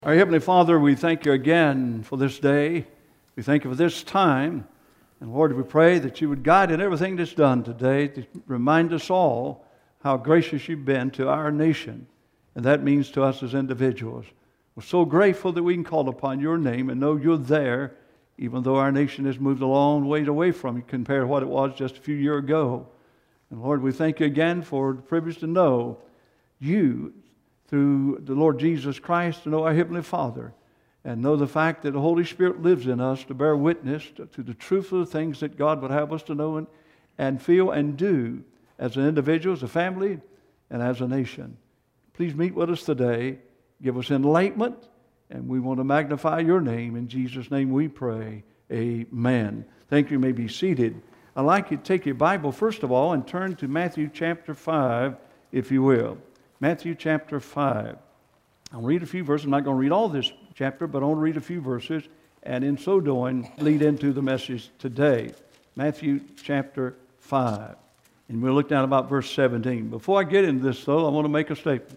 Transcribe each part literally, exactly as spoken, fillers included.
Our Heavenly Father, we thank you again for this day. We thank you for this time. And Lord, we pray that you would guide in everything that's done today to remind us all how gracious you've been to our nation. And that means to us as individuals. We're so grateful that we can call upon your name and know you're there, even though our nation has moved a long way away from you compared to what it was just a few years ago. And Lord, we thank you again for the privilege to know you through the Lord Jesus Christ, to know our Heavenly Father, and know the fact that the Holy Spirit lives in us to bear witness to, to the truth of the things that God would have us to know and, and feel and do as an individual, as a family, and as a nation. Please meet with us today. Give us enlightenment, and we want to magnify your name. In Jesus' name we pray. Amen. Thank you. You may be seated. I'd like you to take your Bible, first of all, and turn to Matthew chapter five, if you will. Matthew chapter five. I'll read a few verses. I'm not going to read all this chapter, but I want to read a few verses, and in so doing, lead into the message today. Matthew chapter five. And we'll look down about verse seventeen. Before I get into this, though, I want to make a statement.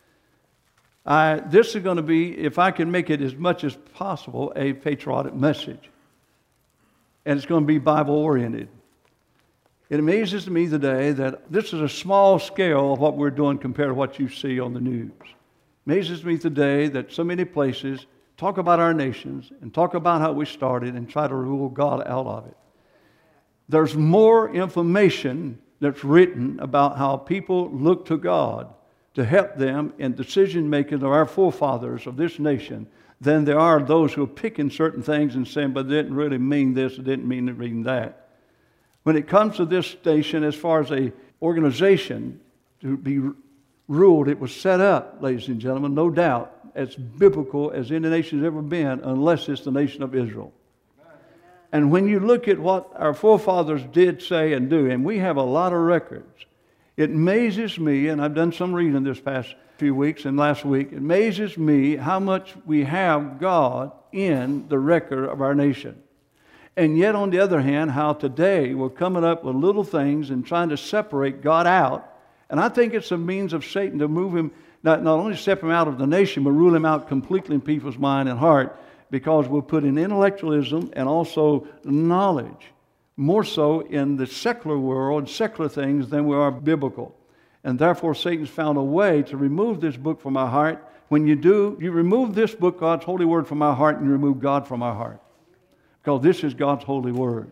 I, this is going to be, if I can make it as much as possible, a patriotic message. And it's going to be Bible-oriented. It amazes me today that this is a small scale of what we're doing compared to what you see on the news. It amazes me today that so many places talk about our nations and talk about how we started and try to rule God out of it. There's more information that's written about how people look to God to help them in decision-making of our forefathers of this nation than there are those who are picking certain things and saying, but it didn't really mean this, it didn't mean it mean that. When it comes to this nation, as far as an organization to be ruled, it was set up, ladies and gentlemen, no doubt, as biblical as any nation has ever been, unless it's the nation of Israel. And when you look at what our forefathers did say and do, and we have a lot of records, it amazes me, and I've done some reading this past few weeks and last week, it amazes me how much we have God in the record of our nation. And yet, on the other hand, how today we're coming up with little things and trying to separate God out. And I think it's a means of Satan to move him, not, not only separate him out of the nation, but rule him out completely in people's mind and heart, because we're putting intellectualism and also knowledge more so in the secular world, secular things, than we are biblical. And therefore, Satan's found a way to remove this book from our heart. When you do, you remove this book, God's holy word, from our heart, and you remove God from our heart. Because this is God's holy word.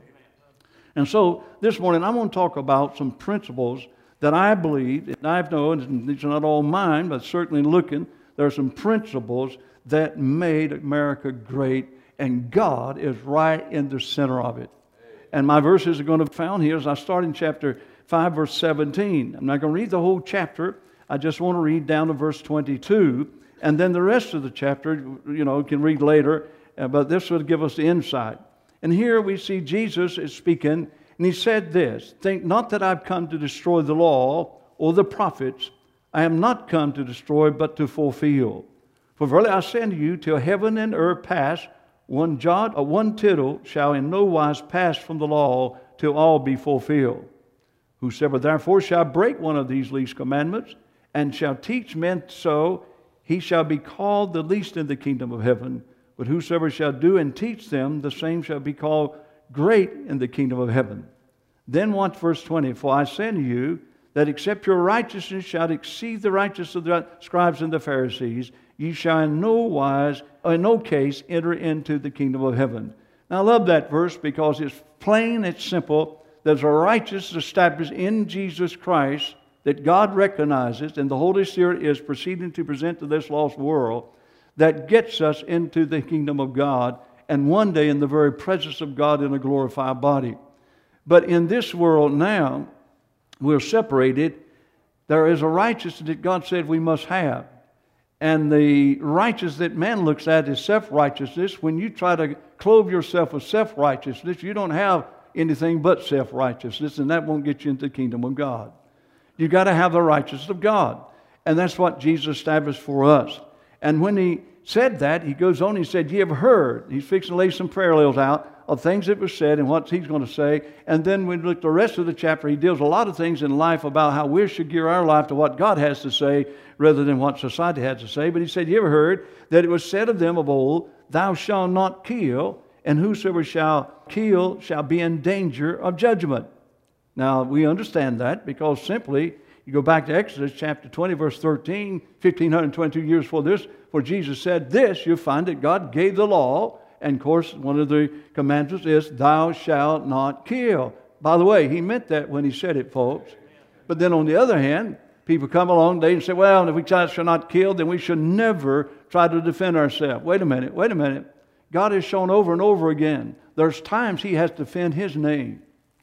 And so this morning I'm going to talk about some principles that I believe, and I've known, and these are not all mine, but certainly looking, there are some principles that made America great, and God is right in the center of it. And my verses are going to be found here as I start in chapter five, verse seventeen. I'm not going to read the whole chapter. I just want to read down to verse twenty-two, and then the rest of the chapter, you know, you can read later. Uh, but this will give us the insight. And here we see Jesus is speaking, and he said this, "Think not that I've come to destroy the law or the prophets. I am not come to destroy, but to fulfill. For verily I say unto you, till heaven and earth pass, one jot or one tittle shall in no wise pass from the law, till all be fulfilled. Whosoever therefore shall break one of these least commandments, and shall teach men so, he shall be called the least in the kingdom of heaven. But whosoever shall do and teach them, the same shall be called great in the kingdom of heaven. Then watch verse twenty. For I say unto you, that except your righteousness shall exceed the righteousness of the scribes and the Pharisees, ye shall in no wise, or in no case, enter into the kingdom of heaven." Now I love that verse because it's plain, it's simple. There's a righteousness established in Jesus Christ that God recognizes, and the Holy Spirit is proceeding to present to this lost world, that gets us into the kingdom of God, and one day in the very presence of God in a glorified body. But in this world now, we're separated. There is a righteousness that God said we must have. And the righteousness that man looks at is self-righteousness. When you try to clothe yourself with self-righteousness, you don't have anything but self-righteousness, and that won't get you into the kingdom of God. You've got to have the righteousness of God. And that's what Jesus established for us. And when he said that, he goes on, he said, ye have heard. He's fixing to lay some parallels out of things that were said and what he's going to say. And then when we look at the rest of the chapter, he deals a lot of things in life about how we should gear our life to what God has to say rather than what society has to say. But he said, ye ever heard that it was said of them of old, thou shalt not kill, and whosoever shall kill shall be in danger of judgment. Now, we understand that because simply, you go back to Exodus chapter twenty, verse thirteen, fifteen twenty-two years before this, where Jesus said this, you'll find that God gave the law. And of course, one of the commandments is, thou shalt not kill. By the way, he meant that when he said it, folks. But then on the other hand, people come along today and say, well, if we shall not kill, then we should never try to defend ourselves. Wait a minute, wait a minute. God has shown over and over again, there's times he has to defend his name.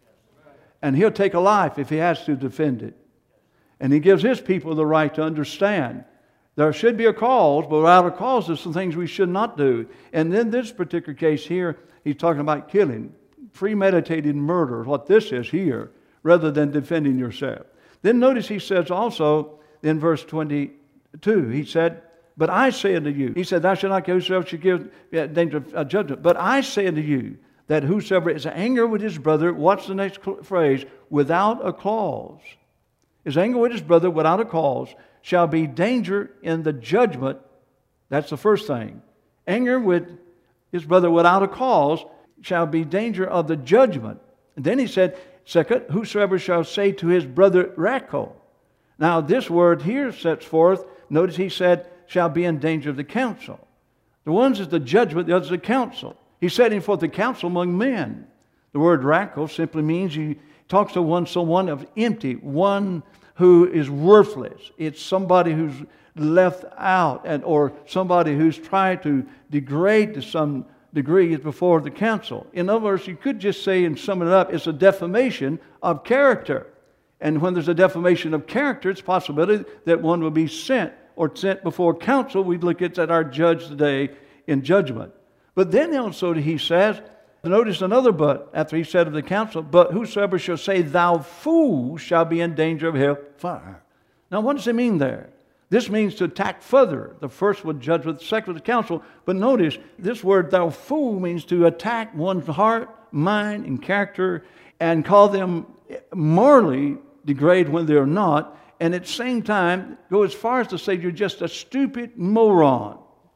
And he'll take a life if he has to defend it. And he gives his people the right to understand. There should be a cause, but without a cause, there's some things we should not do. And in this particular case here, he's talking about killing, premeditated murder, what this is here, rather than defending yourself. Then notice he says also in verse twenty-two, he said, but I say unto you, he said, thou shalt not kill, whosoever should give danger of judgment. But I say unto you, that whosoever is angry with his brother, what's the next phrase? Without a cause. Is angry with his brother without a cause, shall be danger in the judgment. That's the first thing. Anger with his brother without a cause shall be danger of the judgment. And then he said, second, whosoever shall say to his brother, Racho. Now this word here sets forth, notice he said, shall be in danger of the council. The one's is the judgment, the other's the council. He's setting forth the council among men. The word Racho simply means he talks to one, someone of empty, one who is worthless. It's somebody who's left out, and or somebody who's tried to degrade to some degree before the council. In other words, you could just say and sum it up, it's a defamation of character. And when there's a defamation of character, it's a possibility that one will be sent or sent before council. We look at our judge today in judgment. But then also he says, notice another but, after he said of the council, but whosoever shall say, thou fool, shall be in danger of hell fire. Now, what does it mean there? This means to attack further. The first was judgment, the second was the council. But notice, this word, thou fool, means to attack one's heart, mind, and character, and call them morally degrade when they're not, and at the same time, go as far as to say you're just a stupid moron.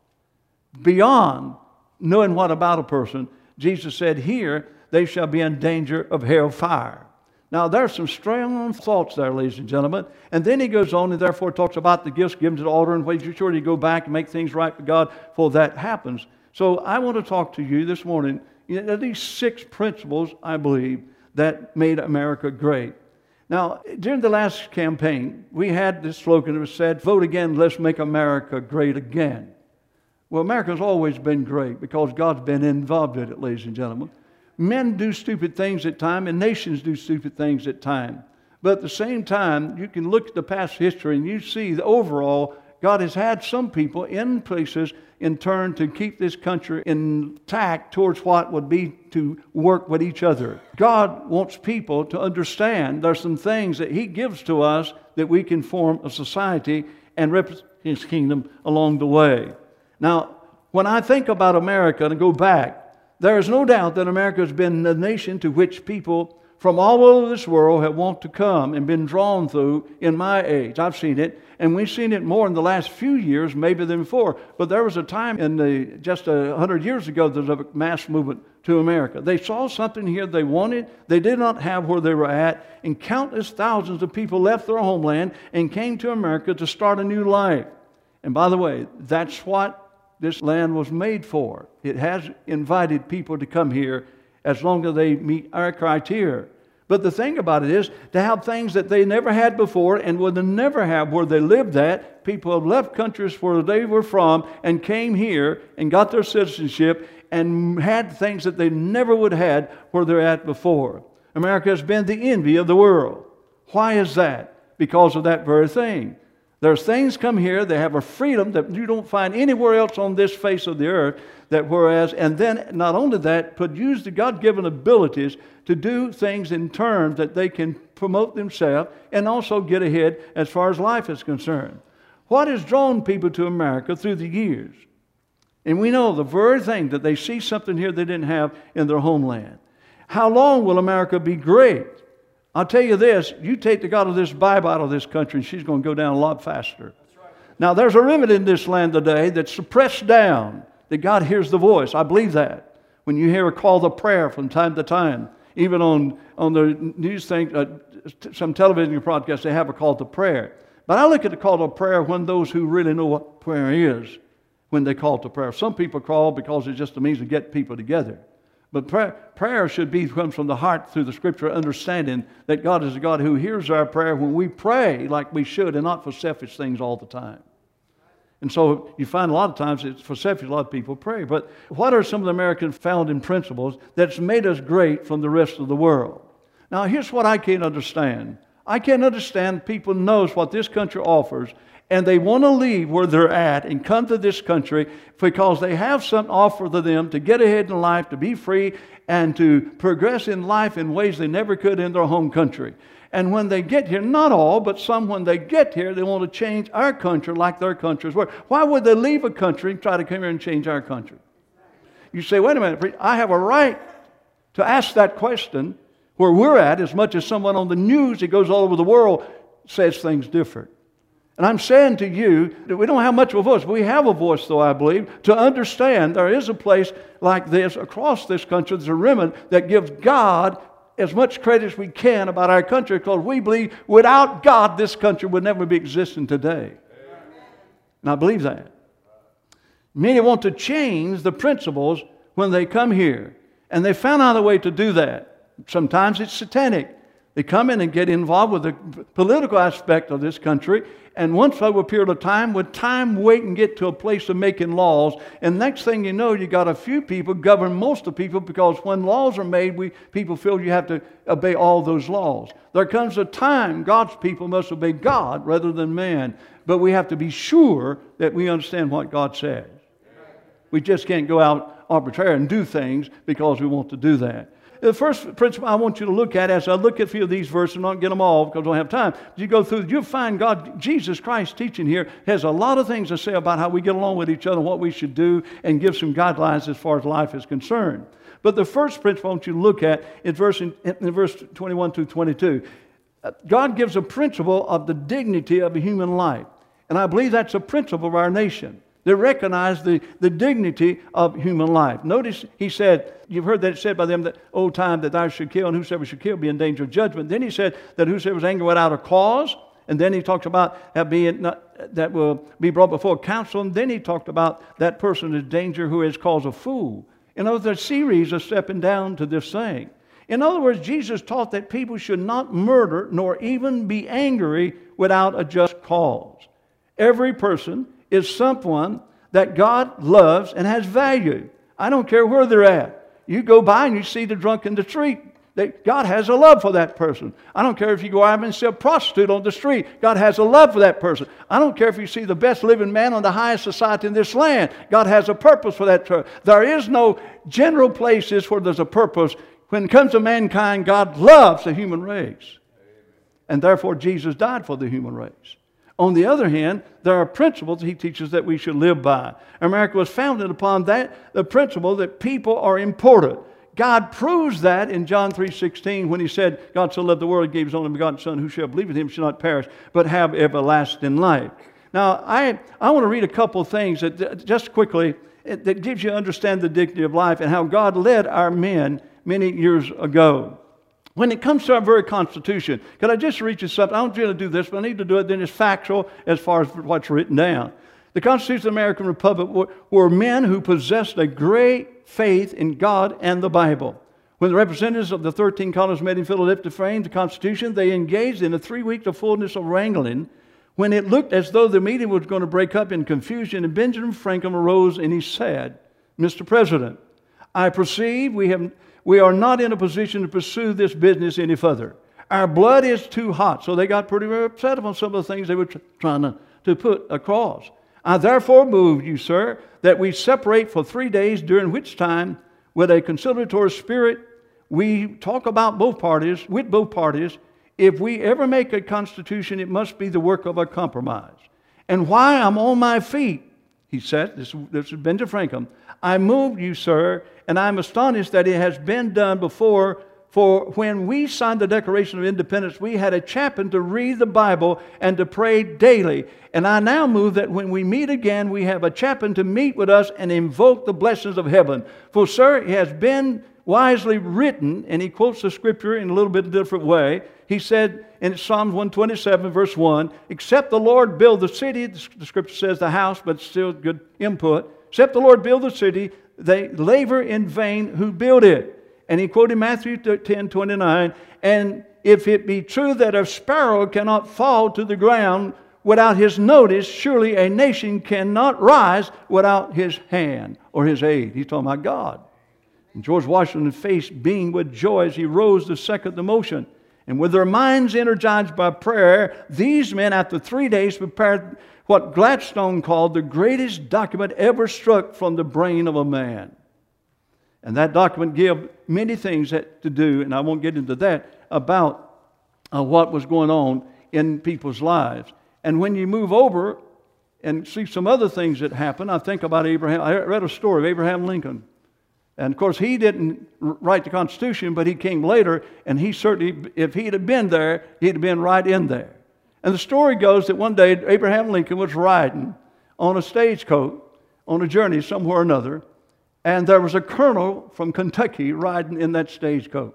Beyond knowing what about a person, Jesus said here, they shall be in danger of hell fire. Now, there's some strong thoughts there, ladies and gentlemen. And then he goes on and therefore talks about the gifts given to the altar and ways you're sure to go back and make things right for God before that happens. So I want to talk to you this morning. You know, these six principles, I believe, that made America great. Now, during the last campaign, we had this slogan that was said, vote again, let's make America great again. Well, America's always been great because God's been involved in it, ladies and gentlemen. Men do stupid things at times, and nations do stupid things at times. But at the same time, you can look at the past history and you see that overall, God has had some people in places in turn to keep this country intact towards what would be to work with each other. God wants people to understand there's some things that He gives to us that we can form a society and represent His kingdom along the way. Now, when I think about America and go back, there is no doubt that America has been the nation to which people from all over this world have wanted to come and been drawn through in my age. I've seen it, and we've seen it more in the last few years maybe than before. But there was a time in the just a hundred years ago there was a mass movement to America. They saw something here they wanted, they did not have where they were at, and countless thousands of people left their homeland and came to America to start a new life. And by the way, that's what this land was made for. It has invited people to come here as long as they meet our criteria. But the thing about it is to have things that they never had before and would never have where they lived at. People have left countries where they were from and came here and got their citizenship and had things that they never would have had where they're at before. America has been the envy of the world. Why is that? Because of that very thing. There's things come here, they have a freedom that you don't find anywhere else on this face of the earth, that whereas, and then not only that, but use the God-given abilities to do things in terms that they can promote themselves and also get ahead as far as life is concerned. What has drawn people to America through the years? And we know the very thing that they see something here they didn't have in their homeland. How long will America be great? I'll tell you this, you take the God of this Bible out of this country and she's going to go down a lot faster. Now there's a remnant in this land today that's suppressed down, that God hears the voice. I believe that. When you hear a call to prayer from time to time, even on, on the news thing, uh, some television broadcasts, they have a call to prayer. But I look at the call to prayer when those who really know what prayer is, when they call to prayer. Some people call because it's just a means to get people together. But prayer, prayer should be comes from the heart through the Scripture, understanding that God is a God who hears our prayer when we pray like we should and not for selfish things all the time. And so you find a lot of times it's for selfish, a lot of people pray. But what are some of the American founding principles that's made us great from the rest of the world? Now here's what I can't understand. I can't understand people knows what this country offers, and they want to leave where they're at and come to this country because they have something offered to them to get ahead in life, to be free, and to progress in life in ways they never could in their home country. And when they get here, not all, but some when they get here, they want to change our country like their countries were. Why would they leave a country and try to come here and change our country? You say, wait a minute, I have a right to ask that question where we're at as much as someone on the news that goes all over the world says things different. And I'm saying to you that we don't have much of a voice. We have a voice, though, I believe, to understand there is a place like this across this country. There's a remnant that gives God as much credit as we can about our country because we believe without God, this country would never be existing today. And I believe that. Many want to change the principles when they come here. And they found out a way to do that. Sometimes it's satanic. They come in and get involved with the political aspect of this country, and once over a period of time, with time wait and get to a place of making laws, and next thing you know, you got a few people govern most of the people because when laws are made, we people feel you have to obey all those laws. There comes a time God's people must obey God rather than man, but we have to be sure that we understand what God says. We just can't go out arbitrarily and do things because we want to do that. The first principle I want you to look at as I look at a few of these verses, and not get them all because I don't have time. As you go through, you'll find God, Jesus Christ teaching here has a lot of things to say about how we get along with each other, what we should do, and give some guidelines as far as life is concerned. But the first principle I want you to look at is verse in, in verse twenty-one through twenty-two. God gives a principle of the dignity of a human life. And I believe that's a principle of our nation. They recognize the, the dignity of human life. Notice he said, you've heard that it said by them that old time that thou should kill, and whosoever should kill be in danger of judgment. Then he said that whosoever was angry without a cause. And then he talks about that being not, that will be brought before council. And then he talked about that person in danger who has caused a fool. In other words, a series of stepping down to this thing. In other words, Jesus taught that people should not murder nor even be angry without a just cause. Every person is someone that God loves and has value. I don't care where they're at. You go by and you see the drunk in the street. They, God has a love for that person. I don't care if you go out and see a prostitute on the street. God has a love for that person. I don't care if you see the best living man on the highest society in this land. God has a purpose for that person. There is no general places where there's a purpose. When it comes to mankind, God loves the human race. And therefore, Jesus died for the human race. On the other hand, there are principles he teaches that we should live by. America was founded upon that, the principle that people are important. God proves that in John three sixteen when he said, God so loved the world, he gave his only begotten Son, who shall believe in him shall not perish, but have everlasting life. Now, I, I want to read a couple of things that, just quickly, that gives you to understand the dignity of life and how God led our men many years ago. When it comes to our very Constitution, could I just read you something? I don't really do this, but I need to do it. Then it's factual as far as what's written down. The Constitution of the American Republic were, were men who possessed a great faith in God and the Bible. When the representatives of the thirteen colonies met in Philadelphia to frame the Constitution, they engaged in a three-week of fullness of wrangling when it looked as though the meeting was going to break up in confusion, and Benjamin Franklin arose and he said, Mister President, I perceive we have... We are not in a position to pursue this business any further. Our blood is too hot. So they got pretty upset on some of the things they were tr- trying to, to put across. I therefore move you, sir, that we separate for three days, during which time, with a conciliatory spirit, we talk about both parties, with both parties. If we ever make a constitution, it must be the work of a compromise. And while I'm on my feet, He said, this, this is Benjamin Franklin, I moved you, sir, and I'm astonished that it has been done before. For when we signed the Declaration of Independence, we had a chaplain to read the Bible and to pray daily. And I now move that when we meet again, we have a chaplain to meet with us and invoke the blessings of heaven. For, sir, it has been wisely written, and he quotes the scripture in a little bit different way. He said in Psalms one twenty-seven, verse one, except the Lord build the city, the scripture says the house, but still good input. Except the Lord build the city, they labor in vain who build it. And he quoted Matthew ten twenty-nine, and if it be true that a sparrow cannot fall to the ground without his notice, surely a nation cannot rise without his hand or his aid. He's talking about God. And George Washington's face beamed with joy as he rose to second the motion. And with their minds energized by prayer, these men, after three days, prepared what Gladstone called the greatest document ever struck from the brain of a man. And that document gave many things that to do, and I won't get into that, about uh, what was going on in people's lives. And when you move over and see some other things that happen, I think about Abraham. I read a story of Abraham Lincoln. And of course, he didn't write the Constitution, but he came later, and he certainly, if he'd have been there, he'd have been right in there. And the story goes that one day Abraham Lincoln was riding on a stagecoach on a journey somewhere or another, and there was a colonel from Kentucky riding in that stagecoach.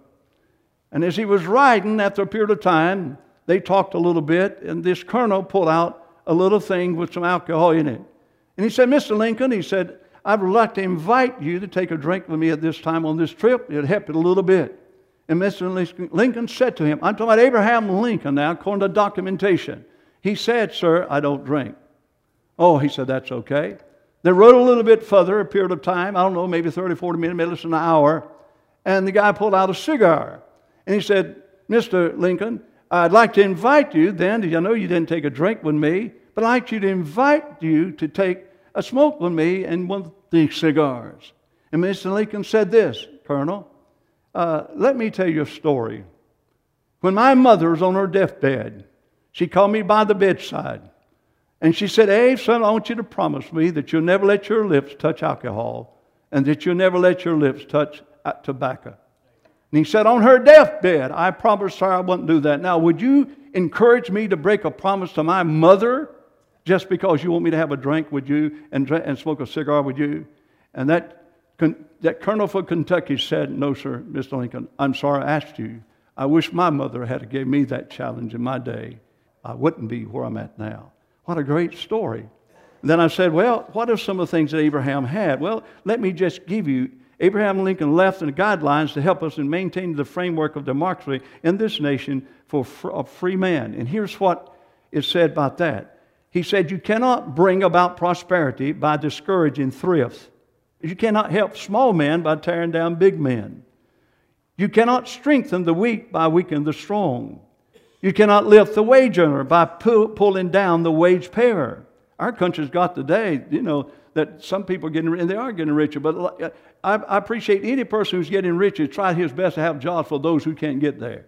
And as he was riding, after a period of time, they talked a little bit, and this colonel pulled out a little thing with some alcohol in it. And he said, Mister Lincoln, he said, I would like to invite you to take a drink with me at this time on this trip. It'd help it a little bit. And Mister Lincoln said to him, I'm talking about Abraham Lincoln now, according to documentation. He said, sir, I don't drink. Oh, he said, that's okay. They rode a little bit further, a period of time, I don't know, maybe thirty, forty minutes, maybe less than an hour. And the guy pulled out a cigar. And he said, Mister Lincoln, I'd like to invite you then, I know you didn't take a drink with me, but I'd like you to invite you to take a smoke with me and one of these cigars. And Mister Lincoln said this, Colonel, uh, let me tell you a story. When my mother was on her deathbed, she called me by the bedside. And she said, Abe, son, I want you to promise me that you'll never let your lips touch alcohol and that you'll never let your lips touch tobacco. And he said, on her deathbed, I promised her I wouldn't do that. Now, would you encourage me to break a promise to my mother just because you want me to have a drink with you and, and smoke a cigar with you? And that, that colonel from Kentucky said, no, sir, Mister Lincoln, I'm sorry I asked you. I wish my mother had given me that challenge in my day. I wouldn't be where I'm at now. What a great story. Then I said, well, what are some of the things that Abraham had? Well, let me just give you, Abraham Lincoln left the guidelines to help us in maintaining the framework of democracy in this nation for a free man. And here's what is said about that. He said, you cannot bring about prosperity by discouraging thrift. You cannot help small men by tearing down big men. You cannot strengthen the weak by weakening the strong. You cannot lift the wage earner by pull, pulling down the wage payer. Our country's got today, you know, that some people are getting, and they are getting richer, but I, I appreciate any person who's getting richer try his best to have jobs for those who can't get there.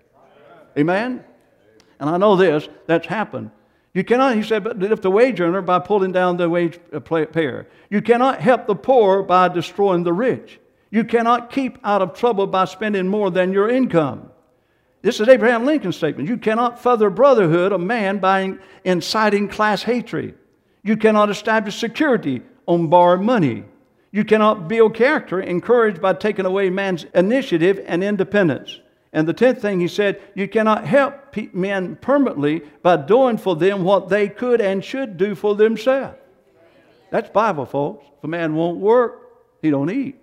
Amen? And I know this, that's happened. You cannot, he said, but lift the wage earner by pulling down the wage payer. You cannot help the poor by destroying the rich. You cannot keep out of trouble by spending more than your income. This is Abraham Lincoln's statement. You cannot further brotherhood of man by inciting class hatred. You cannot establish security on borrowed money. You cannot build character encouraged by taking away man's initiative and independence. And the tenth thing he said, you cannot help men permanently by doing for them what they could and should do for themselves. That's Bible, folks. If a man won't work, he don't eat.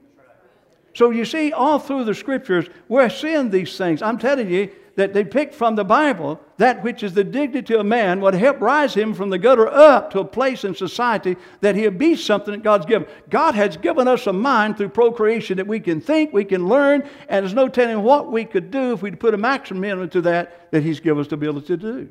So you see, all through the Scriptures, we're seeing these things. I'm telling you that they pick from the Bible that which is the dignity of man would help rise him from the gutter up to a place in society that he'll be something that God's given. God has given us a mind through procreation that we can think, we can learn, and there's no telling what we could do if we put a maximum into that that He's given us the ability to do.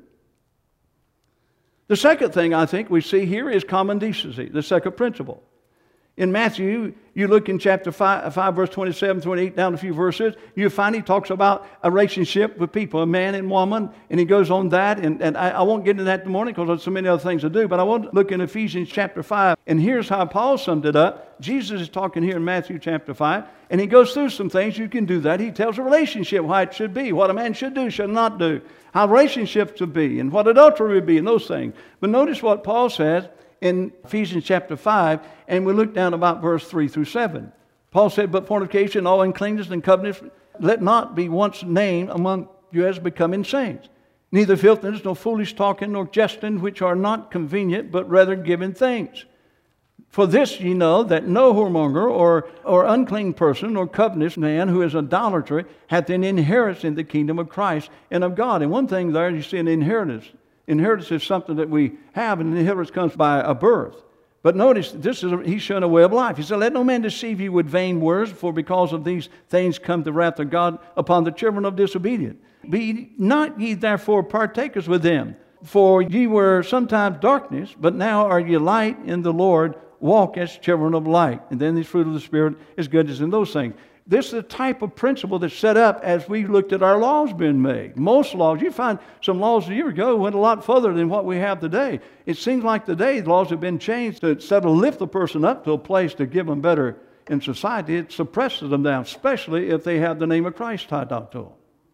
The second thing I think we see here is common decency, the second principle. In Matthew, you look in chapter five, five, verse twenty-seven, twenty-eight, down a few verses, you find he talks about a relationship with people, a man and woman, and he goes on that, and, and I, I won't get into that this morning because there's so many other things to do, but I want to look in Ephesians chapter five, and here's how Paul summed it up. Jesus is talking here in Matthew chapter five, and he goes through some things. You can do that. He tells a relationship how it should be, what a man should do, should not do, how relationships should be, and what adultery would be, and those things. But notice what Paul says in Ephesians chapter five, and we look down about verse three through seven. Paul said, but fornication, all uncleanness and covetousness, let not be once named among you as becoming saints. Neither filthiness, nor foolish talking, nor jesting, which are not convenient, but rather giving thanks. For this ye know, that no whoremonger, or, or unclean person, or covetous man who is idolatry, hath an inheritance in the kingdom of Christ and of God. And one thing there, you see an inheritance. Inheritance is something that we have, and inheritance comes by a birth. But notice, this is a, he's showing a way of life. He said, let no man deceive you with vain words, for because of these things come the wrath of God upon the children of disobedience. Be not ye therefore partakers with them, for ye were sometimes darkness, but now are ye light in the Lord. Walk as children of light. And then the fruit of the Spirit is goodness in those things. This is the type of principle that's set up as we looked at our laws being made. Most laws, you find some laws a year ago went a lot further than what we have today. It seems like today the laws have been changed to instead of lift the person up to a place to give them better in society, it suppresses them down, especially if they have the name of Christ tied up to them.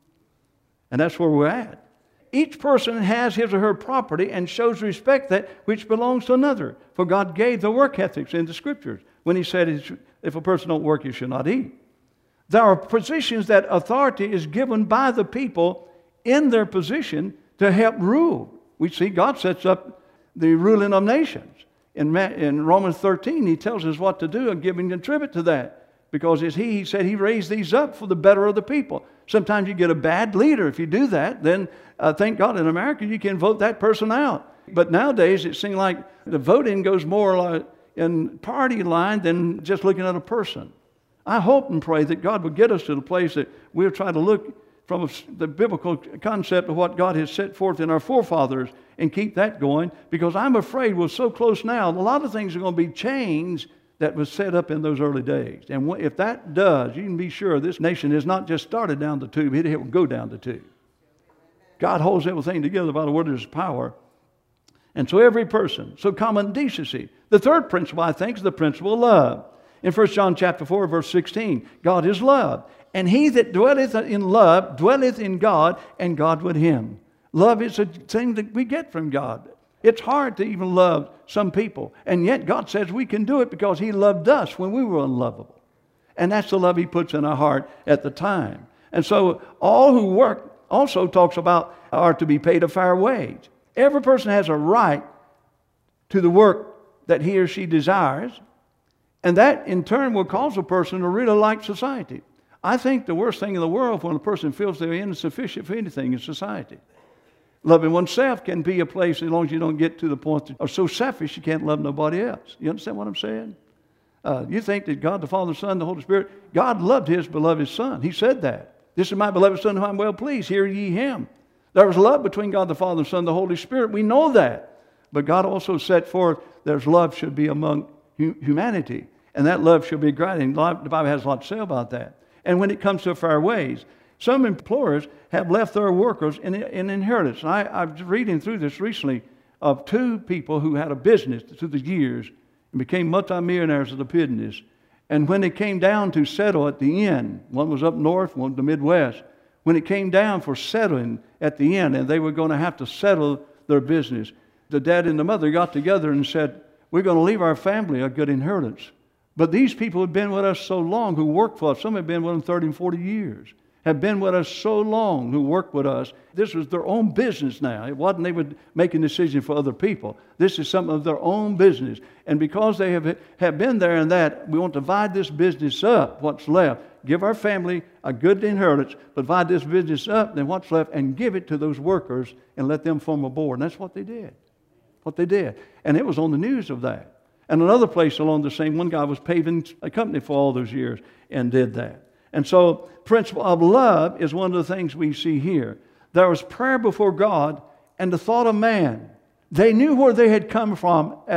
And that's where we're at. Each person has his or her property and shows respect that which belongs to another. For God gave the work ethics in the Scriptures when He said, if a person don't work, he should not eat. There are positions that authority is given by the people in their position to help rule. We see God sets up the ruling of nations. In, in Romans thirteen, He tells us what to do and giving a tribute to that. Because it's he, he said He raised these up for the better of the people. Sometimes you get a bad leader. If you do that, then uh, thank God in America you can vote that person out. But nowadays it seems like the voting goes more like in party line than just looking at a person. I hope and pray that God will get us to the place that we'll try to look from the biblical concept of what God has set forth in our forefathers and keep that going, because I'm afraid we're so close now. A lot of things are going to be changed that was set up in those early days. And if that does, you can be sure this nation has not just started down the tube, it will go down the tube. God holds everything together by the word of His power. And so every person, so common decency. The third principle, I think, is the principle of love. In First John chapter four, verse sixteen, God is love. And he that dwelleth in love dwelleth in God, and God with him. Love is a thing that we get from God. It's hard to even love some people. And yet God says we can do it because He loved us when we were unlovable. And that's the love He puts in our heart at the time. And so all who work also talks about are to be paid a fair wage. Every person has a right to the work that he or she desires. And that in turn will cause a person to really like society. I think the worst thing in the world when a person feels they're insufficient for anything in society. Loving oneself can be a place as long as you don't get to the point that are so selfish you can't love nobody else. You understand what I'm saying? Uh, you think that God the Father, the Son, the Holy Spirit, God loved His beloved Son. He said that. This is my beloved Son whom I'm well pleased. Hear ye Him. There was love between God the Father, the Son, and the Holy Spirit. We know that. But God also set forth there's love should be among hu- humanity. And that love should be great. And the Bible has a lot to say about that. And when it comes to fair ways, some employers have left their workers in, in inheritance. And I, I was reading through this recently of two people who had a business through the years and became multimillionaires of the business. And when it came down to settle at the end, one was up north, one the Midwest, when it came down for settling at the end, and they were going to have to settle their business, the dad and the mother got together and said, we're going to leave our family a good inheritance. But these people have been with us so long who worked for us. Some have been with them thirty and forty years. Have been with us so long who worked with us. This was their own business now. It wasn't they would make a decision for other people. This is some of their own business. And because they have, have been there and that, we want to divide this business up, what's left. Give our family a good inheritance, but divide this business up, then what's left, and give it to those workers and let them form a board. And that's what they did. What they did. And it was on the news of that. And another place along the same, one guy was paving a company for all those years and did that. And so principle of love is one of the things we see here. There was prayer before God and the thought of man. They knew where they had come from as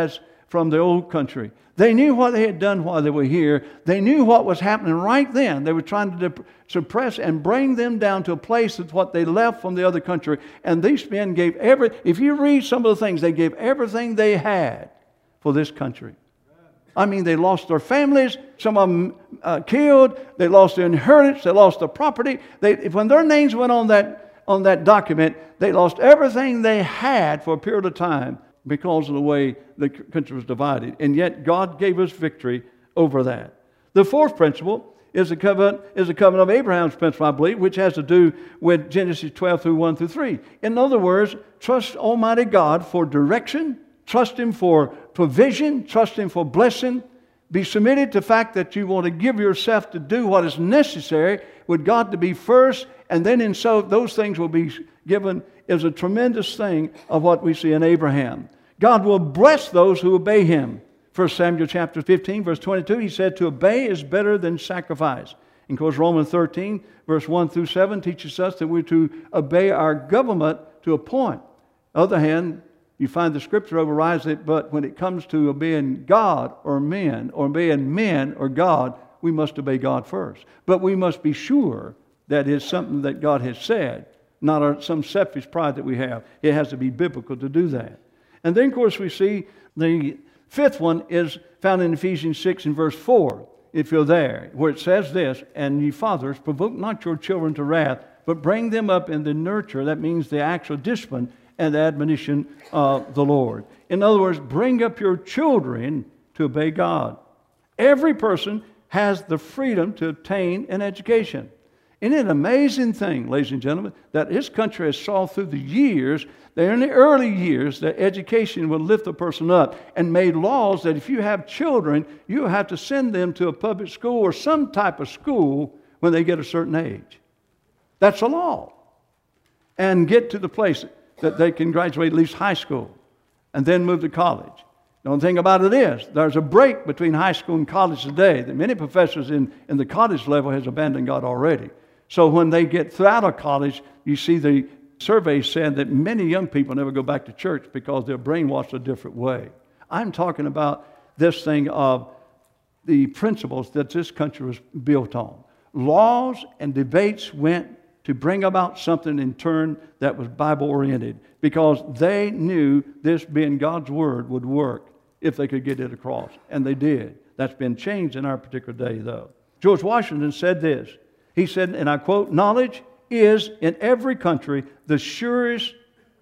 from the old country. They knew what they had done while they were here. They knew what was happening right then. They were trying to suppress and bring them down to a place of what they left from the other country. And these men gave every, if you read some of the things, they gave everything they had for this country. I mean, they lost their families, some of them uh, killed, they lost their inheritance, they lost their property. They, when their names went on that, on that document, they lost everything they had for a period of time because of the way the country was divided. And yet God gave us victory over that. The fourth principle is the covenant, is the covenant of Abraham's principle, I believe, which has to do with Genesis twelve through one through three. In other words, trust Almighty God for direction, trust Him for provision, trust Him for blessing. Be submitted to the fact that you want to give yourself to do what is necessary with God to be first, and then in so those things will be given is a tremendous thing of what we see in Abraham. God will bless those who obey Him. First Samuel chapter fifteen, verse twenty-two, He said, to obey is better than sacrifice. And of course, Romans thirteen, verse one through seven teaches us that we're to obey our government to a point. On the other hand, you find the Scripture overrides it, but when it comes to obeying God or men, or obeying men or God, we must obey God first. But we must be sure that it's something that God has said, not our, some selfish pride that we have. It has to be biblical to do that. And then, of course, we see the fifth one is found in Ephesians six and verse four, if you're there, where it says this, and ye fathers, provoke not your children to wrath, but bring them up in the nurture. That means the actual discipline and the admonition of the Lord. In other words, bring up your children to obey God. Every person has the freedom to obtain an education. Isn't it an amazing thing, ladies and gentlemen, that this country has saw through the years, that in the early years, that education will lift a person up, and made laws that if you have children, you have to send them to a public school or some type of school when they get a certain age. That's a law. And get to the place that they can graduate at least high school and then move to college. The only thing about it is, there's a break between high school and college today that many professors in, in the college level has abandoned God already. So when they get out of college, you see the survey said that many young people never go back to church because they're brainwashed a different way. I'm talking about this thing of the principles that this country was built on. Laws and debates went to bring about something in turn that was Bible-oriented, because they knew this being God's Word would work if they could get it across. And they did. That's been changed in our particular day, though. George Washington said this. He said, and I quote, knowledge is in every country the surest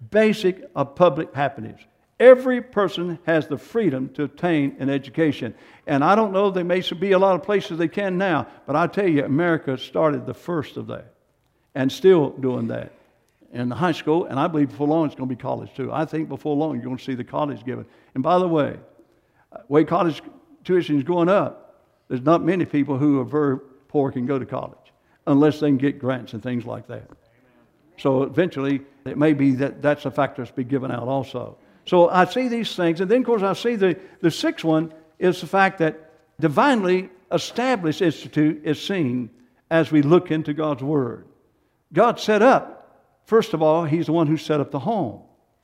basic of public happiness. Every person has the freedom to obtain an education. And I don't know, there may be a lot of places they can now, but I tell you, America started the first of that. And still doing that in high school, and I believe before long it's going to be college too. I think before long you're going to see the college given. And by the way, the way college tuition is going up, there's not many people who are very poor can go to college unless they can get grants and things like that. Amen. So eventually it may be that that's a factor that's be given out also. So I see these things, and then of course I see the, the sixth one is the fact that divinely established institute is seen as we look into God's Word. God set up, first of all, He's the one who set up the home.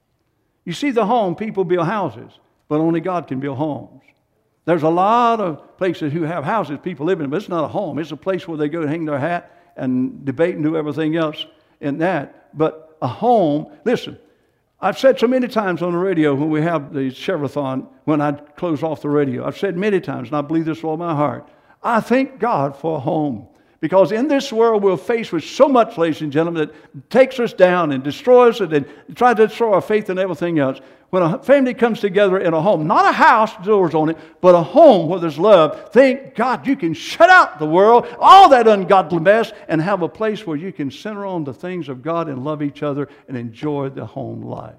You see, the home, people build houses, but only God can build homes. There's a lot of places who have houses people live in, but it's not a home. It's a place where they go to hang their hat and debate and do everything else in that. But a home, listen, I've said so many times on the radio when we have the Chevrothon, when I close off the radio, I've said many times, and I believe this with all my heart, I thank God for a home. Because in this world we're faced with so much, ladies and gentlemen, that takes us down and destroys us and tries to destroy our faith and everything else. When a family comes together in a home, not a house, doors on it, but a home where there's love, thank God you can shut out the world, all that ungodly mess, and have a place where you can center on the things of God and love each other and enjoy the home life.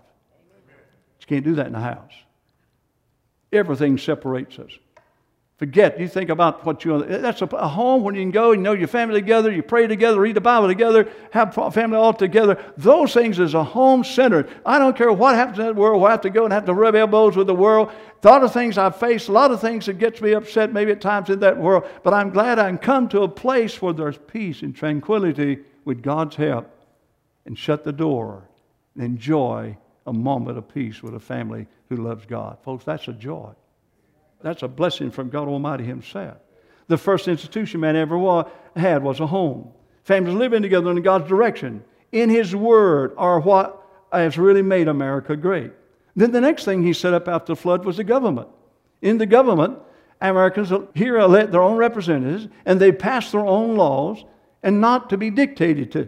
You can't do that in a house. Everything separates us. Forget, you think about what you, that's a, a home when you can go, you know your family together, you pray together, read the Bible together, have family all together. Those things is a home centered. I don't care what happens in that world, we'll have to go and have to rub elbows with the world. A lot of things I've faced, a lot of things that gets me upset maybe at times in that world, but I'm glad I can come to a place where there's peace and tranquility with God's help and shut the door and enjoy a moment of peace with a family who loves God. Folks, that's a joy. that's a blessing from God Almighty Himself. The first institution man ever wa- had was a home. Families living together in God's direction, in His Word, are what has really made America great. Then the next thing He set up after the flood was the government. In the government, Americans here elect their own representatives, and they pass their own laws, and not to be dictated to.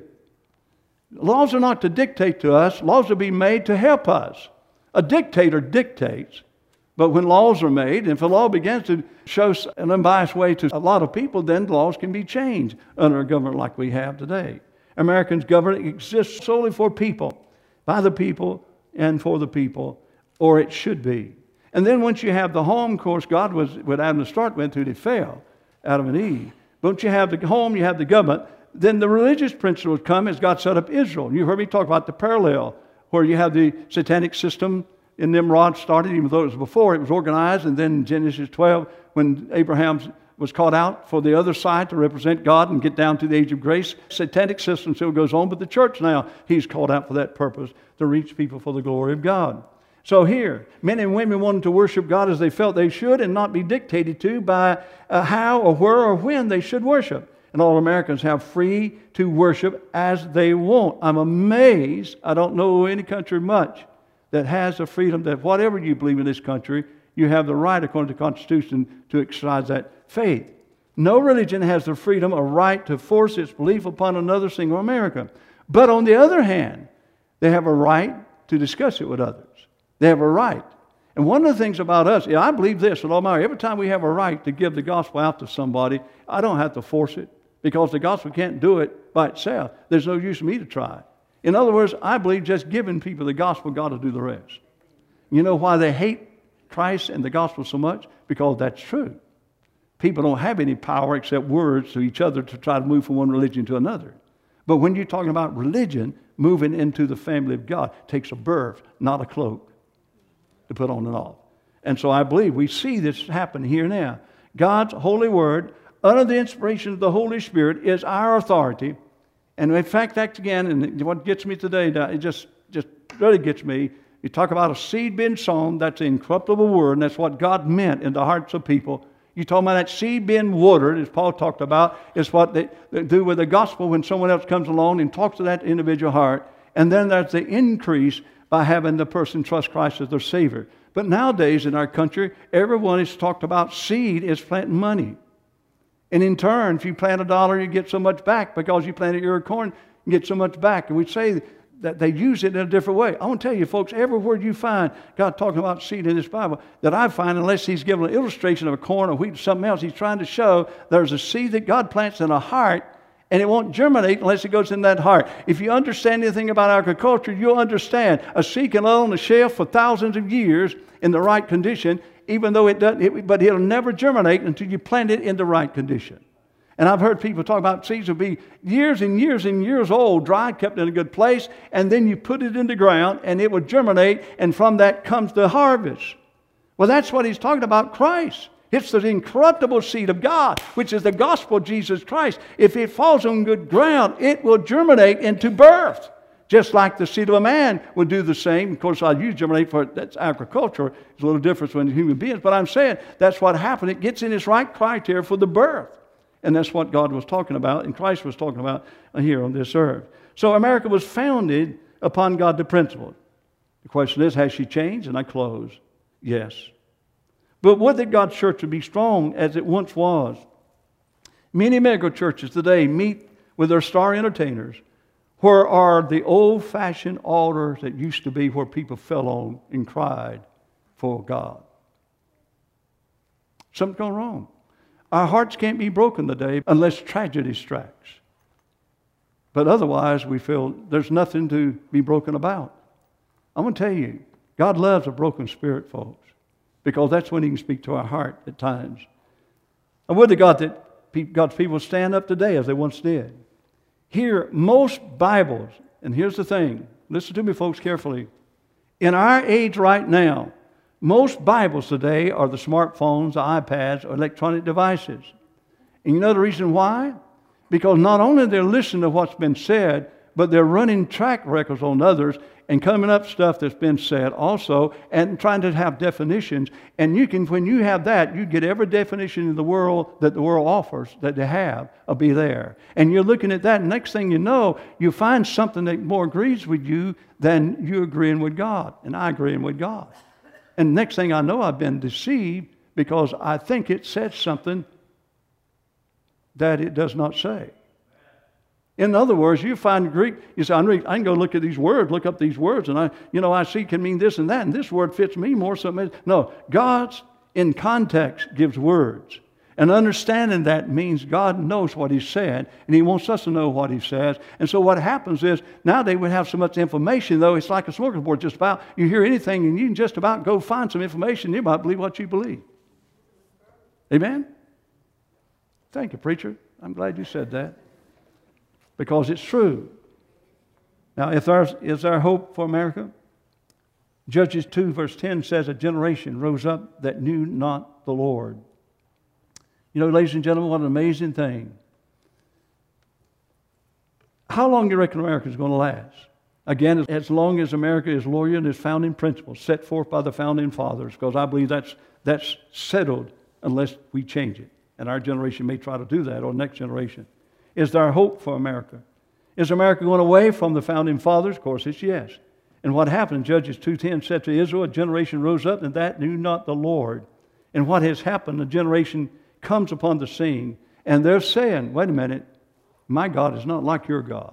Laws are not to dictate to us. Laws are to be made to help us. A dictator dictates. But when laws are made, and if a law begins to show an unbiased way to a lot of people, then laws can be changed under a government like we have today. Americans' government exists solely for people, by the people, and for the people, or it should be. And then once you have the home, of course, God was, when Adam and Start went through, they fell, Adam and Eve. But once you have the home, you have the government, then the religious principles come as God set up Israel. You heard me talk about the parallel, where you have the satanic system in Nimrod started, even though it was before, it was organized, and then in Genesis twelve, when Abraham was called out for the other side to represent God and get down to the age of grace, satanic system still goes on, but the church now, He's called out for that purpose, to reach people for the glory of God. So here, men and women wanted to worship God as they felt they should and not be dictated to by uh, how or where or when they should worship. And all Americans have free to worship as they want. I'm amazed, I don't know any country much that has the freedom that whatever you believe in this country, you have the right, according to the Constitution, to exercise that faith. No religion has the freedom or right to force its belief upon another single American. But on the other hand, they have a right to discuss it with others. They have a right. And one of the things about us, yeah, I believe this with all my heart. Every time we have a right to give the gospel out to somebody, I don't have to force it, because the gospel can't do it by itself. There's no use for me to try. In other words, I believe just giving people the gospel, God will do the rest. You know why they hate Christ and the gospel so much? Because that's true. People don't have any power except words to each other to try to move from one religion to another. But when you're talking about religion, moving into the family of God takes a birth, not a cloak, to put on and off. And so I believe we see this happen here now. God's holy word, under the inspiration of the Holy Spirit, is our authority. And in fact, that's again, and what gets me today, it just, just really gets me. You talk about a seed being sown, that's an incorruptible word, and that's what God meant in the hearts of people. You talk about that seed being watered, as Paul talked about, is what they, they do with the gospel when someone else comes along and talks to that individual heart. And then there's the increase by having the person trust Christ as their Savior. But nowadays in our country, everyone has talked about seed is planting money. And in turn, if you plant a dollar, you get so much back, because you planted your corn, you get so much back. And we say that they use it in a different way. I want to tell you, folks, everywhere you find God talking about seed in this Bible, that I find, unless He's given an illustration of a corn or wheat or something else, He's trying to show there's a seed that God plants in a heart, and it won't germinate unless it goes in that heart. If you understand anything about agriculture, you'll understand a seed can lay on the shelf for thousands of years in the right condition, even though it doesn't, it, but it'll never germinate until you plant it in the right condition. And I've heard people talk about seeds will be years and years and years old, dry, kept in a good place, and then you put it in the ground and it will germinate, and from that comes the harvest. Well, that's what he's talking about, Christ. It's the incorruptible seed of God, which is the gospel of Jesus Christ. If it falls on good ground, it will germinate into birth. Just like the seed of a man would do the same. Of course, I use germinate for that's agriculture. There's a little difference when human beings. But I'm saying that's what happened. It gets in its right criteria for the birth. And that's what God was talking about and Christ was talking about here on this earth. So America was founded upon God's principles. The question is, has she changed? And I close. Yes. But would that God's church would be strong as it once was. Many mega churches today meet with their star entertainers. Where are the old-fashioned altars that used to be where people fell on and cried for God? Something's gone wrong. Our hearts can't be broken today unless tragedy strikes. But otherwise, we feel there's nothing to be broken about. I'm going to tell you, God loves a broken spirit, folks, because that's when He can speak to our heart at times. I would to God that God's people stand up today as they once did. Here, most Bibles, and here's the thing, listen to me folks carefully. In our age right now, most Bibles today are the smartphones, the iPads, or electronic devices. And you know the reason why? Because not only they're listening to what's been said, but they're running track records on others and coming up stuff that's been said also and trying to have definitions. And you can, when you have that, you get every definition in the world that the world offers that they have will be there. And you're looking at that, and next thing you know, you find something that more agrees with you than you agreeing with God, and I agreeing with God. And next thing I know, I've been deceived because I think it said something that it does not say. In other words, you find Greek, you say, I can go look at these words, look up these words, and I, you know, I see can mean this and that, and this word fits me more. So no, God's in context gives words. And understanding that means God knows what He said, and He wants us to know what He says. And so what happens is, now they would have so much information, though, it's like a smorgasbord just about. You hear anything, and you can just about go find some information, you might believe what you believe. Amen? Thank you, preacher. I'm glad you said that. Because it's true. Now, if there is there hope for America? Judges two verse ten says, a generation rose up that knew not the Lord. You know, ladies and gentlemen, what an amazing thing. How long do you reckon America is going to last? Again, as long as America is loyal in its founding principles set forth by the founding fathers, because I believe that's, that's settled unless we change it. And our generation may try to do that, or the next generation. Is there hope for America? Is America going away from the founding fathers? Of course, it's yes. And what happened? Judges two ten said to Israel, a generation rose up and that knew not the Lord. And what has happened? A generation comes upon the scene, and they're saying, wait a minute, my God is not like your God.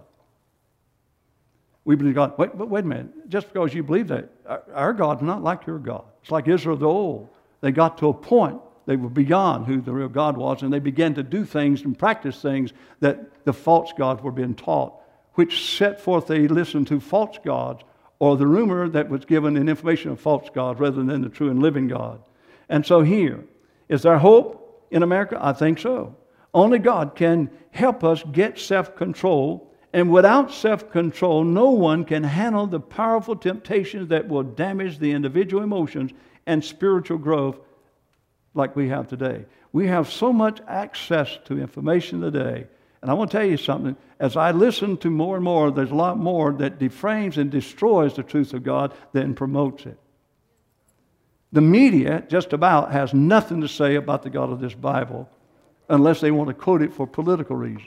We believe God. Wait, but wait a minute. Just because you believe that, our, our God's not like your God. It's like Israel of the old. They got to a point. They were beyond who the real God was, and they began to do things and practice things that the false gods were being taught, which set forth they listened to false gods, or the rumor that was given in information of false gods rather than the true and living God. And so here, is there hope in America? I think so. Only God can help us get self-control, and without self-control, no one can handle the powerful temptations that will damage the individual emotions and spiritual growth like we have today. We have so much access to information today. And I want to tell you something. As I listen to more and more, there's a lot more that deframes and destroys the truth of God than promotes it. The media just about has nothing to say about the God of this Bible unless they want to quote it for political reasons.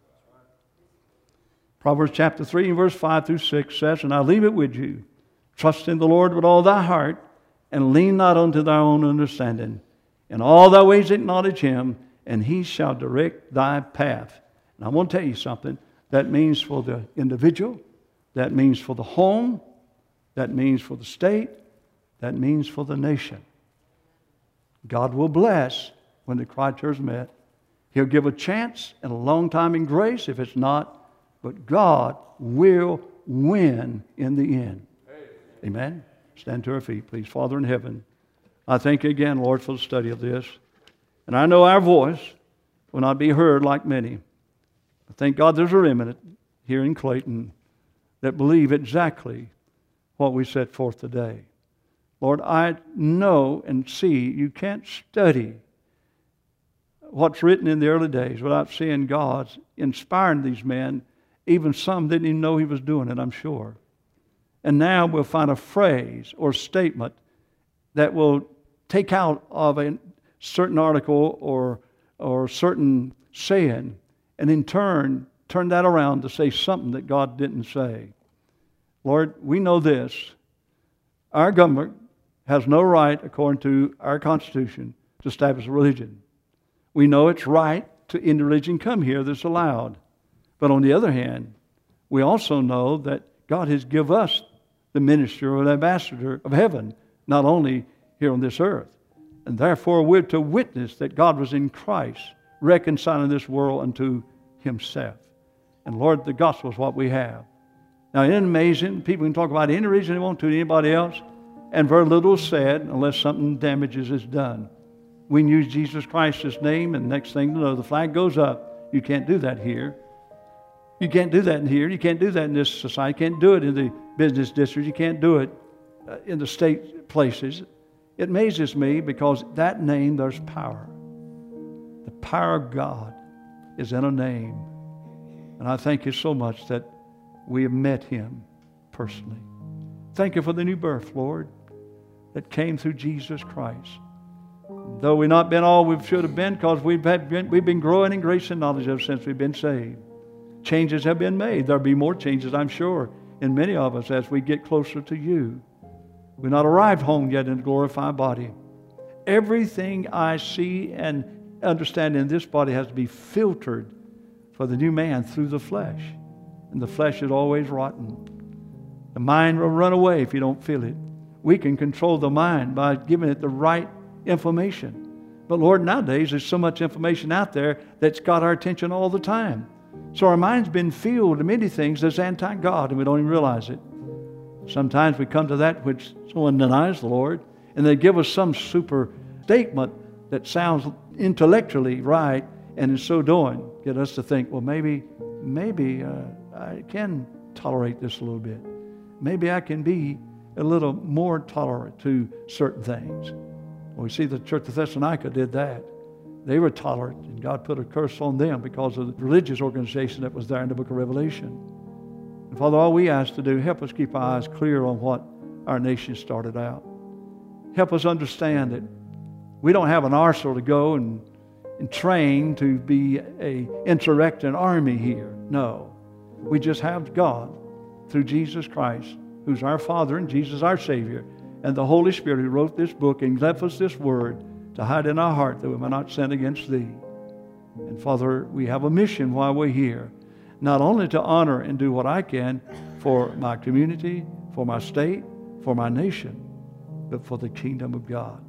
Proverbs chapter three and verse five through six says, and I leave it with you, trust in the Lord with all thy heart, and lean not unto thy own understanding. In all thy ways acknowledge Him, and He shall direct thy path. And I want to tell you something. That means for the individual. That means for the home. That means for the state. That means for the nation. God will bless when the criteria is met. He'll give a chance and a long time in grace if it's not. But God will win in the end. Amen? Stand to our feet, please. Father in heaven, I thank you again, Lord, for the study of this. And I know our voice will not be heard like many. I thank God there's a remnant here in Clayton that believe exactly what we set forth today. Lord, I know and see you can't study what's written in the early days without seeing God's inspiring these men. Even some didn't even know He was doing it, I'm sure. And now we'll find a phrase or statement that will take out of a certain article or or certain saying, and in turn, turn that around to say something that God didn't say. Lord, we know this. Our government has no right, according to our Constitution, to establish a religion. We know it's right to any religion come here that's allowed. But on the other hand, we also know that God has given us the ministry or the ambassador of heaven, not only here on this earth. And therefore we're to witness that God was in Christ, reconciling this world unto Himself. And Lord, the gospel is what we have. Now, isn't it amazing? People can talk about any reason they want to to anybody else, and very little is said unless something damages is done. We can use Jesus Christ's name, and the next thing to know, the flag goes up. You can't do that here. You can't do that in here. You can't do that in this society. You can't do it in the business district. You can't do it uh, in the state places. It amazes me because that name, there's power. The power of God is in a name. And I thank you so much that we have met Him personally. Thank you for the new birth, Lord, that came through Jesus Christ. Though we've not been all we should have been, because we've, had been, we've been growing in grace and knowledge ever since we've been saved. Changes have been made. There'll be more changes, I'm sure, in many of us as we get closer to you. We've not arrived home yet in a glorified body. Everything I see and understand in this body has to be filtered for the new man through the flesh. And the flesh is always rotten. The mind will run away if you don't feel it. We can control the mind by giving it the right information. But Lord, nowadays there's so much information out there that's got our attention all the time. So our mind's been filled with many things that's anti-God, and we don't even realize it. Sometimes we come to that which someone denies the Lord, and they give us some super statement that sounds intellectually right, and in so doing, get us to think, well, maybe, maybe uh, I can tolerate this a little bit. Maybe I can be a little more tolerant to certain things. Well, we see the Church of Thessalonica did that. They were tolerant, and God put a curse on them because of the religious organization that was there in the book of Revelation. And Father, all we ask to do, help us keep our eyes clear on what our nation started out. Help us understand that we don't have an arsenal to go and, and train to be a insurrecting army here. No. We just have God through Jesus Christ, who's our Father and Jesus our Savior, and the Holy Spirit who wrote this book and left us this word to hide in our heart that we may not sin against Thee. And Father, we have a mission while we're here, not only to honor and do what I can for my community, for my state, for my nation, but for the kingdom of God.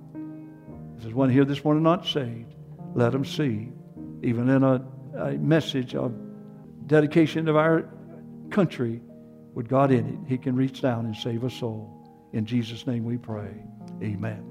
If there's one here this morning not saved, let them see, even in a, a message of dedication of our country, with God in it, He can reach down and save a soul. In Jesus' name we pray. Amen.